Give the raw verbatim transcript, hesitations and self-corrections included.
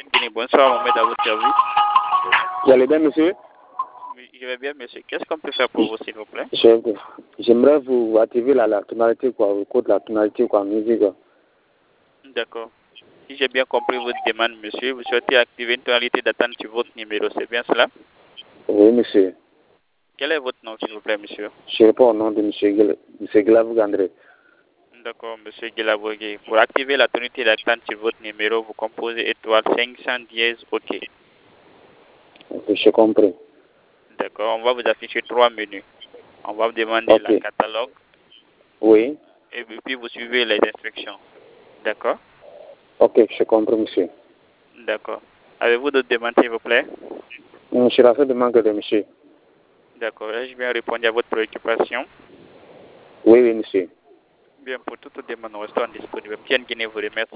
Guinée. Bonsoir, Mohamed, à votre service. Vous allez bien, monsieur? Oui, je vais bien, monsieur. Qu'est-ce qu'on peut faire pour vous, s'il vous plaît? J'aimerais vous activer la, la tonalité, quoi, le code de la tonalité, quoi, musique. D'accord. Si j'ai bien compris votre demande, monsieur, vous souhaitez activer une tonalité d'attente sur votre numéro, c'est bien cela? Oui, monsieur. Quel est votre nom, s'il vous plaît, monsieur? Je réponds au nom de monsieur, Guel, monsieur Glavou André. D'accord, monsieur Guilavogui. Pour activer la tonalité d'attente sur votre numéro, vous composez étoile cinq cent dièse OK. Ok, j'ai compris. D'accord, on va vous afficher trois menus. On va vous demander Ok. la catalogue. Oui. Et puis vous suivez les instructions. D'accord? Ok, j'ai compris, monsieur. D'accord. Avez-vous d'autres demandes, s'il vous plaît? Je la fais de manque de monsieur. D'accord, je vais répondre à votre préoccupation. Oui, oui, monsieur. Bien, pour toute demande, nous restons disponibles. Pierre Guinée vous remercie.